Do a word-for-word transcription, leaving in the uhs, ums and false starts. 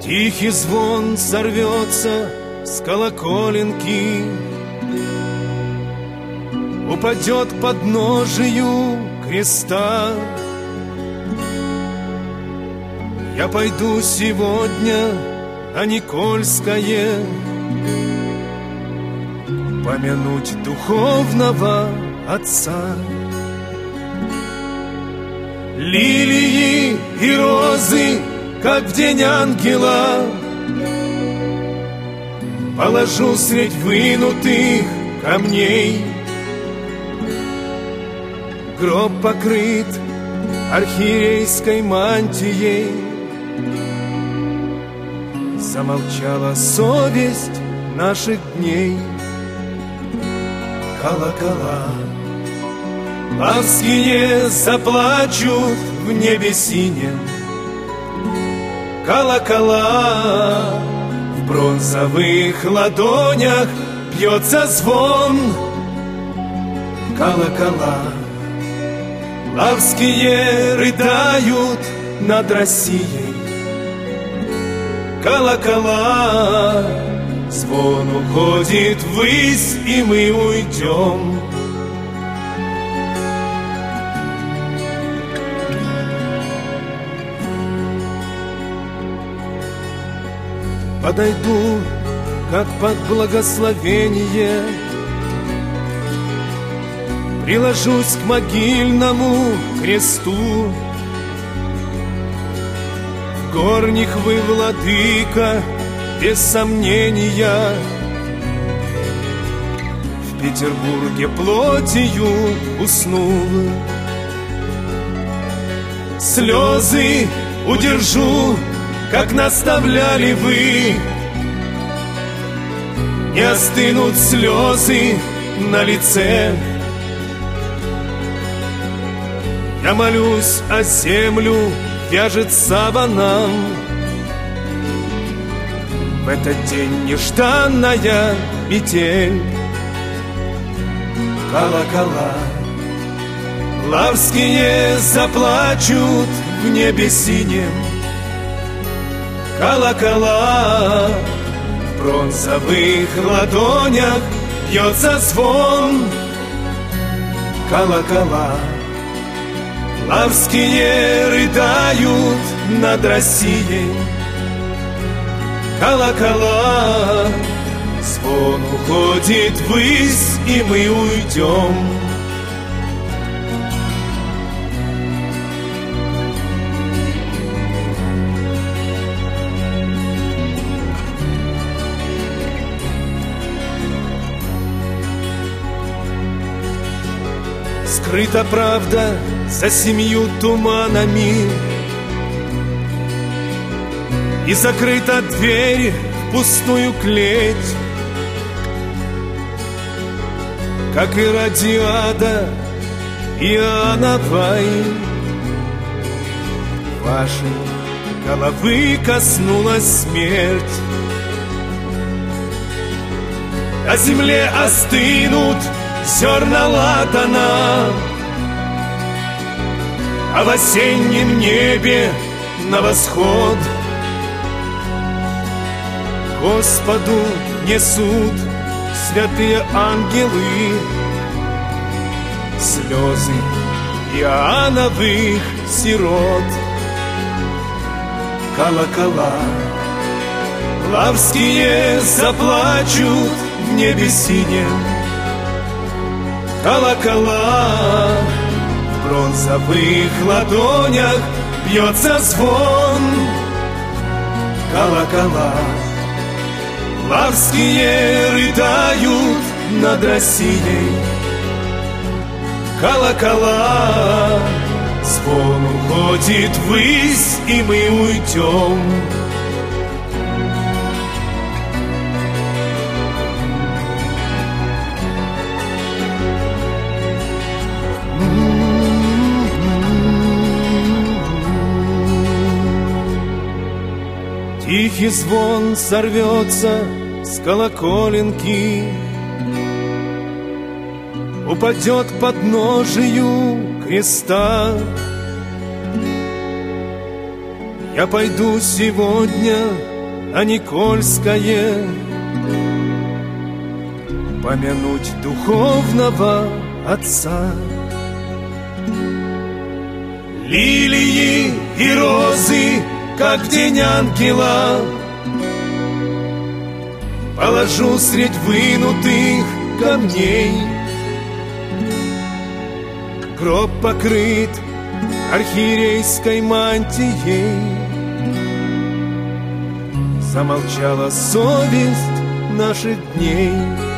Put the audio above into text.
Тихий звон сорвется с колоколенки, упадет к подножию креста. Я пойду сегодня на Никольское помянуть духовного отца. Лилии и розы, как в день ангела, положу средь вынутых камней. Гроб покрыт архиерейской мантией. Замолчала совесть наших дней. Колокола ласские заплачут в небе синем. Колокола в бронзовых ладонях бьется звон. Колокола лавские рыдают над Россией. Колокола, звон уходит ввысь, и мы уйдем. Подойду, как под благословение, приложусь к могильному кресту. В горних вы, владыка, без сомнения, в Петербурге плотью уснул. Слезы удержу, как наставляли вы. Не остынут слезы на лице. Я молюсь, а землю вяжет саваном. В этот день нежданная метель. Колокола лавские заплачут в небе синем. Колокола в бронзовых ладонях бьется звон. Колокола лавские рыдают над Россией. Колокола, звон уходит ввысь, и мы уйдем. Скрыта правда за семью туманами, и закрыта дверь в пустую клеть. Как и Радиада Иоанновой, вашей головы коснулась смерть. На земле остынут зерна ладана, а в осеннем небе на восход Господу несут святые ангелы слезы Иоанновых сирот. Колокола лавские заплачут в небе синем. Колокола в бронзовых ладонях бьется звон. Колокола лавские рыдают над Россией. Колокола, звон уходит ввысь, и мы уйдем. Тихий звон сорвется с колоколенки, упадет к подножию креста. Я пойду сегодня а Никольское, помянуть духовного отца. Лилии и розы, как в день ангела, положу средь вынутых камней. Гроб покрыт архиерейской мантией. Замолчала совесть наших дней.